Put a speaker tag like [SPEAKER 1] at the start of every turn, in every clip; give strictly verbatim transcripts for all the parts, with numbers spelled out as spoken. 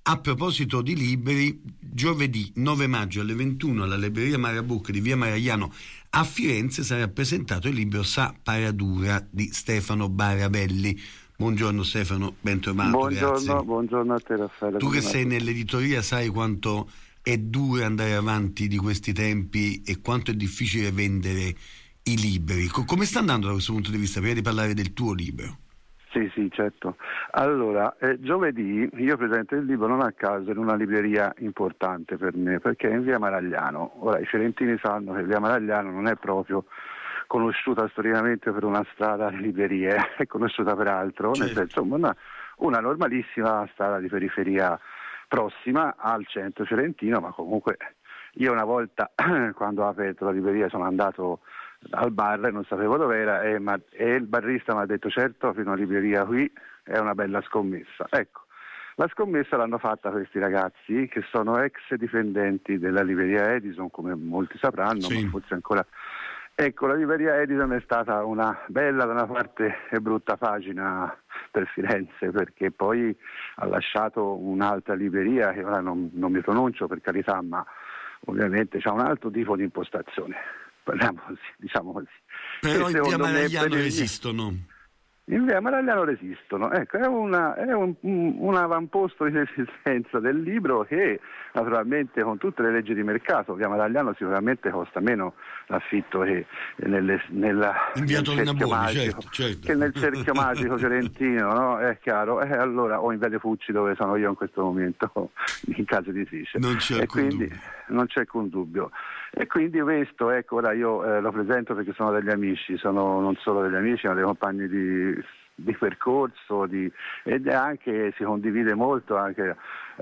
[SPEAKER 1] A proposito di libri, giovedì nove maggio alle ventuno alla libreria Maraboc di via Maragliano a Firenze sarà presentato il libro Sa Paradura di Stefano Baravelli. Buongiorno Stefano, ben trovato.
[SPEAKER 2] Buongiorno,
[SPEAKER 1] grazie.
[SPEAKER 2] Buongiorno a te Raffaele.
[SPEAKER 1] Tu che sei nell'editoria sai quanto è duro andare avanti di questi tempi e quanto è difficile vendere i libri. Come sta andando da questo punto di vista, prima di parlare del tuo libro?
[SPEAKER 2] Sì, sì, certo. Allora, eh, giovedì io presento il libro non a caso in una libreria importante per me, perché è in via Maragliano. Ora, i fiorentini sanno che via Maragliano non è proprio conosciuta storicamente per una strada di librerie, è conosciuta per altro, certo. Nel senso una, una normalissima strada di periferia prossima al centro fiorentino, ma comunque io una volta quando ho aperto la libreria sono andato al bar e non sapevo dov'era e, ma, e il barista mi ha detto certo, fino a libreria qui è una bella scommessa. Ecco, la scommessa l'hanno fatta questi ragazzi che sono ex dipendenti della libreria Edison, come molti sapranno, sì. Ma forse ancora. Ecco, la libreria Edison è stata una bella da una parte e brutta pagina per Firenze, perché poi ha lasciato un'altra libreria che ora non, non mi pronuncio per carità, ma ovviamente c'ha un altro tipo di impostazione. Parliamo così, diciamo così.
[SPEAKER 1] Però in via Maragliano resistono.
[SPEAKER 2] In via Maragliano resistono, ecco, è, una, è un, un avamposto di resistenza del libro che naturalmente con tutte le leggi di mercato, via Maragliano sicuramente costa meno l'affitto che nelle, nella,
[SPEAKER 1] in via Tornabuoni, certo, certo.
[SPEAKER 2] che nel cerchio magico fiorentino, no? È chiaro, eh, allora, o in via De Pucci dove sono io in questo momento, in casa editrice.
[SPEAKER 1] Non c'è
[SPEAKER 2] e
[SPEAKER 1] alcun
[SPEAKER 2] quindi,
[SPEAKER 1] dubbio.
[SPEAKER 2] Non c'è alcun dubbio. E quindi questo, ecco, ora io eh, lo presento perché sono degli amici, sono non solo degli amici, ma dei compagni di, di percorso, di, ed anche si condivide molto anche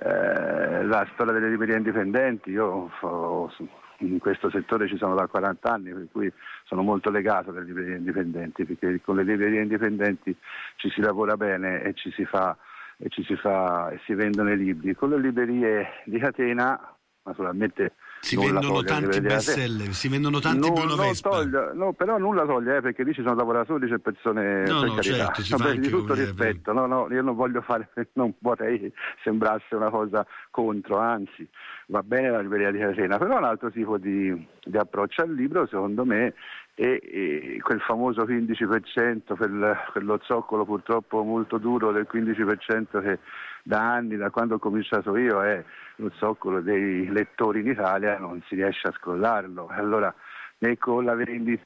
[SPEAKER 2] eh, la storia delle librerie indipendenti. Io ho, in questo settore ci sono da quaranta anni, per cui sono molto legato alle librerie indipendenti, perché con le librerie indipendenti ci si lavora bene e ci si fa e ci si fa e si vendono i libri. Con le librerie di catena naturalmente
[SPEAKER 1] si vendono tanti bestseller, si vendono tanti Bruno Vespa.
[SPEAKER 2] Toglie, no, però nulla toglie, eh, perché lì ci sono lavoratori, c'è persone,
[SPEAKER 1] no,
[SPEAKER 2] per
[SPEAKER 1] no,
[SPEAKER 2] carità,
[SPEAKER 1] certo, si fa
[SPEAKER 2] di tutto rispetto, no, no, io non voglio fare, non vorrei sembrasse una cosa contro, anzi, va bene la libreria di catena, però un altro tipo di, di approccio al libro, secondo me, e, e quel famoso quindici per cento, quel, quello zoccolo purtroppo molto duro del quindici per cento che da anni, da quando ho cominciato io, è lo zoccolo dei lettori in Italia, non si riesce a scrollarlo. Allora, né con la vendita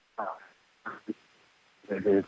[SPEAKER 2] né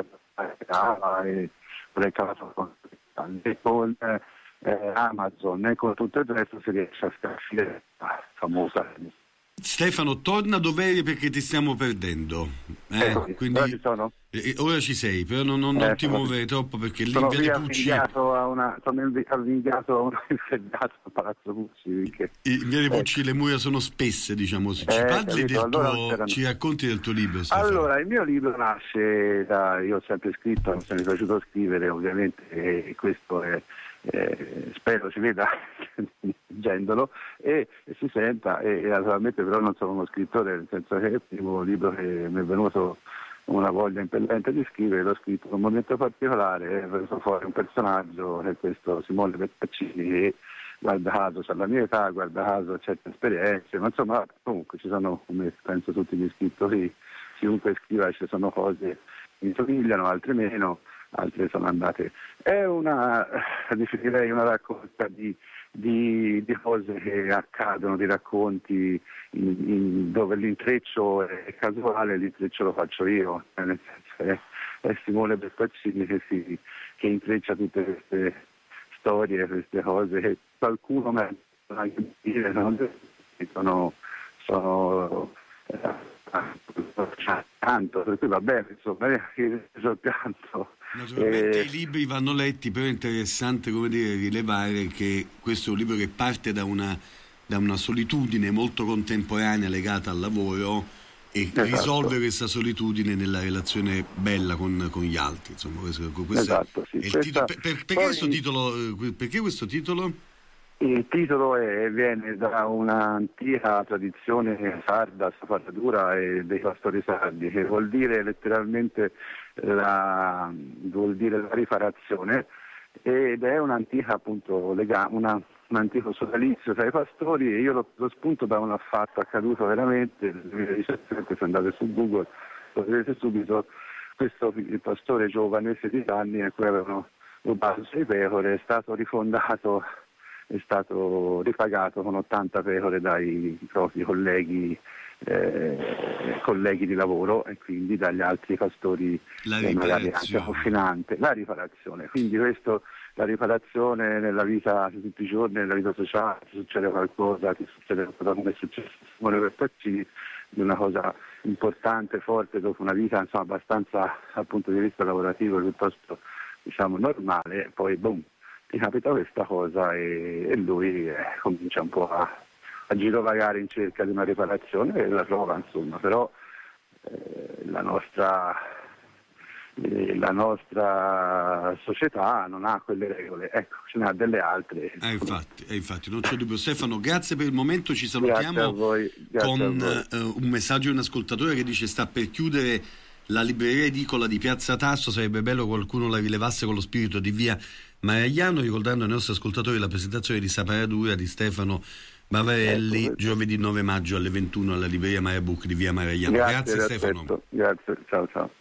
[SPEAKER 2] con eh, Amazon, né con tutto il resto si riesce a scaricare la famosa.
[SPEAKER 1] Stefano, torna dov'eri perché ti stiamo perdendo. Eh,
[SPEAKER 2] eh,
[SPEAKER 1] quindi,
[SPEAKER 2] ora ci sono?
[SPEAKER 1] Eh, ora ci sei, però non, non, non eh, ti muovere troppo perché lì
[SPEAKER 2] sono
[SPEAKER 1] in via De Pucci.
[SPEAKER 2] A una, sono avvinghiato a un infernato a Palazzo Pucci. Perché,
[SPEAKER 1] in via De Pucci
[SPEAKER 2] ecco.
[SPEAKER 1] Le mura sono spesse, diciamo. Ci
[SPEAKER 2] eh,
[SPEAKER 1] parli
[SPEAKER 2] capito,
[SPEAKER 1] del
[SPEAKER 2] allora
[SPEAKER 1] tuo, ci racconti del tuo libro, Stefano?
[SPEAKER 2] Allora, il mio libro nasce da, io ho sempre scritto, mi è piaciuto scrivere ovviamente, e questo è, eh, spero si veda leggendolo e, e si senta, e, e naturalmente però non sono uno scrittore, nel senso che è il primo libro che mi è venuto una voglia impellente di scrivere, l'ho scritto in un momento particolare, è venuto fuori un personaggio che è questo Simone Pettaccini che guarda caso c'ha la mia età, guarda caso ha certe esperienze, ma insomma comunque ci sono, come penso tutti gli scrittori, chiunque scriva ci sono cose che mi somigliano, altre meno, altre sono andate. È una, definirei una raccolta di, di, di cose che accadono, di racconti in, in, dove l'intreccio è casuale, l'intreccio lo faccio io, nel senso è, è Simone Pettaccini che, si, che intreccia tutte queste storie, queste cose che qualcuno mi ha anche dire, sono, sono tanto, per cui va bene, insomma, sul pianto.
[SPEAKER 1] Naturalmente eh, i libri vanno letti, però è interessante, come dire, rilevare che questo è un libro che parte da una, da una solitudine molto contemporanea legata al lavoro e esatto. risolve questa solitudine nella relazione bella con, con gli altri, insomma, questo, questo
[SPEAKER 2] esatto, sì.
[SPEAKER 1] è il
[SPEAKER 2] Questa,
[SPEAKER 1] titolo. Per, per, perché,
[SPEAKER 2] poi,
[SPEAKER 1] questo titolo, perché questo titolo?
[SPEAKER 2] Il titolo è, viene da un'antica tradizione sarda, sfaratura e dei pastori sardi, che vuol dire letteralmente la, vuol dire la riparazione, ed è un'antica appunto lega- una, un antico sodalizio tra i pastori, e io l'ho preso spunto da un fatto accaduto veramente nel duemiladiciassette. Se andate su Google lo vedete subito. Questo il pastore giovane, sedici anni, a cui avevano rubato sei pecore, è stato rifondato, è stato ripagato con ottanta pecore dai propri colleghi eh, colleghi di lavoro, e quindi dagli altri pastori eh, magari anche confinante. La riparazione, quindi questo, la riparazione nella vita di tutti i giorni, nella vita sociale, ti succede qualcosa, ti succede qualcosa come è successo a Simone Verpaccini, di una cosa importante, forte, dopo una vita insomma abbastanza dal punto di vista lavorativo piuttosto diciamo normale, poi boom, ti capita questa cosa e, e lui eh, comincia un po' a, a girovagare in cerca di una riparazione e la trova, insomma, però eh, la nostra eh, la nostra società non ha quelle regole, ecco, ce ne ha delle altre.
[SPEAKER 1] Eh, infatti, eh, infatti, non c'è dubbio. Stefano, grazie per il momento, ci salutiamo
[SPEAKER 2] Grazie a voi, grazie
[SPEAKER 1] con
[SPEAKER 2] a voi.
[SPEAKER 1] uh, un messaggio di un ascoltatore che dice: sta per chiudere la libreria edicola di Piazza Tasso, sarebbe bello qualcuno la rilevasse con lo spirito di via Maragliano, ricordando ai nostri ascoltatori la presentazione di Saparatura di Stefano Bavarelli, ecco, giovedì nove maggio alle ventuno alla libreria Marabook di via Maragliano.
[SPEAKER 2] Grazie,
[SPEAKER 1] Grazie Stefano.
[SPEAKER 2] Grazie, ciao ciao.